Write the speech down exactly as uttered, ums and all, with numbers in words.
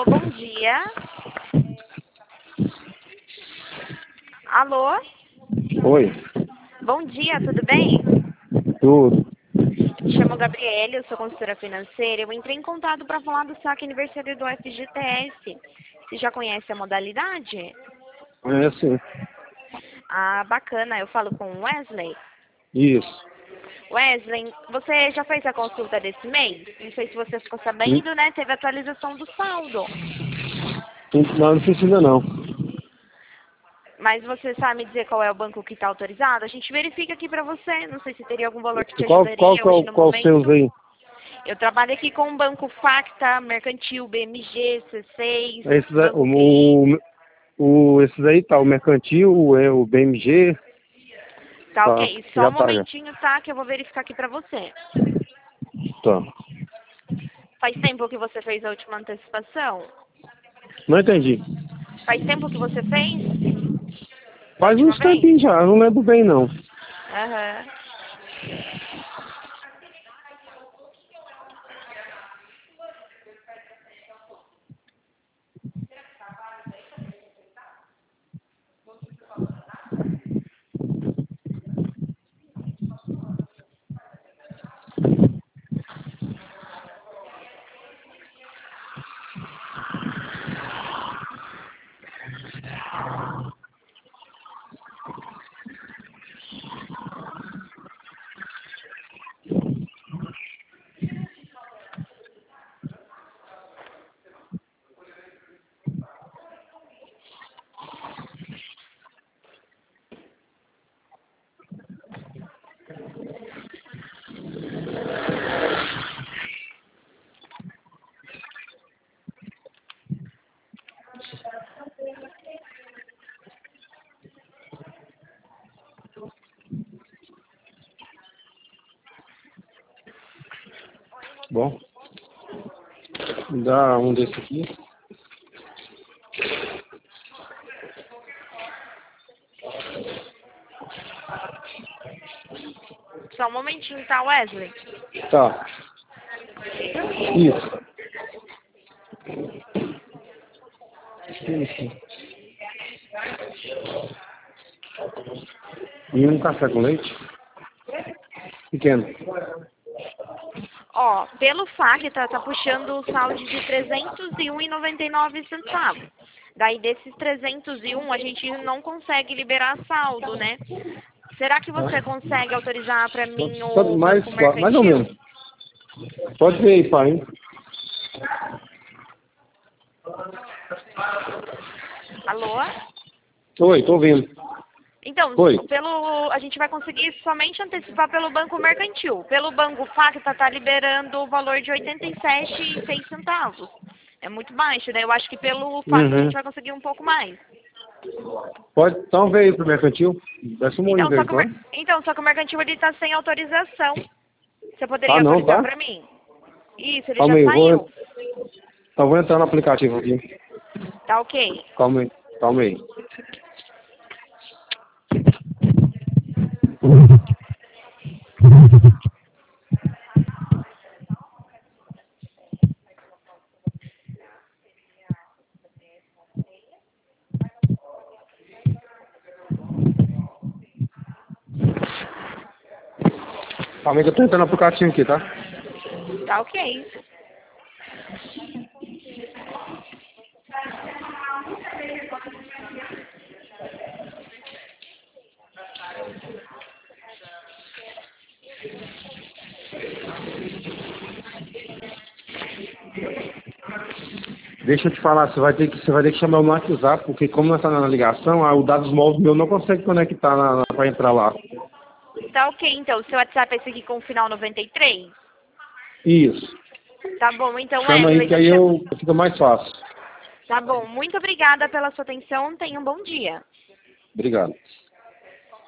bom dia. Alô? Oi. Bom dia, tudo bem? Tudo. Me chamo Gabriele, eu sou consultora financeira. Eu entrei em contato para falar do saque aniversário do F G T S. Você já conhece a modalidade? É sim. Ah, bacana. Eu falo com o Wesley. Isso. Wesley, você já fez a consulta desse mês? Não sei se você ficou Hum, sabendo, né? Teve atualização do saldo. Não, não precisa não. Mas você sabe me dizer qual é o banco que está autorizado? A gente verifica aqui para você. Não sei se teria algum valor que te Qual, qual, ajudaria hoje qual, no qual seus momento. aí? Eu trabalho aqui com o Banco Facta, Mercantil, B M G, C seis, Esses, aí- Banco Q I. o, o, esses aí tá, o Mercantil, é, o B M G, Tá tá, ok. Só já um tá, já. momentinho, tá? Que eu vou verificar aqui pra você. Tá. Faz tempo que você fez a última antecipação? Não entendi. Faz tempo que você fez? Da Faz última uns vez? tempinhos já, não lembro bem não. Aham. Bom, me dá um desse aqui. Só um momentinho, tá, Wesley? Tá. Isso. Isso. E um café com leite? Pequeno. Ó, pelo Facta, tá puxando o saldo de trezentos e um reais e noventa e nove centavos. Daí, desses trezentos e um, a gente não consegue liberar saldo, né? Será que você consegue autorizar para mim Só o mais, Banco mais ou Mercantil? menos. Pode ver aí, pai. Hein? Alô? Oi, tô ouvindo. Então, Oi. pelo, a gente vai conseguir somente antecipar pelo Banco Mercantil. Pelo Banco Facta está liberando o valor de oitenta e sete reais e seis centavos. É muito baixo, né? Eu acho que pelo Facta a gente Uhum. vai conseguir um pouco mais. Pode, então veio aí pro mercantil. Desce um olho Então, só dele, que o, mer- pode? então, só que o Mercantil ele está sem autorização. Você Ah, poderia não, autorizar tá? para mim? Isso, ele Calma já aí, vou, saiu. então vou entrar no aplicativo aqui. Tá ok. Calma aí, calma aí. Calma aí que eu tô entrando no aplicativo aqui, tá? Tá ok. Deixa eu te falar, você vai ter que, você vai ter que chamar o WhatsApp, porque como nós tá na ligação, ah, o dados móveis meu não consegue conectar na, na, pra entrar lá. Tá ok, então. O seu WhatsApp é esse aqui com o final noventa e três? Isso. Tá bom, então, Chama aí Wesley, que aí deixa... eu fica mais fácil. Tá bom, muito obrigada pela sua atenção. Tenha um bom dia. Obrigado.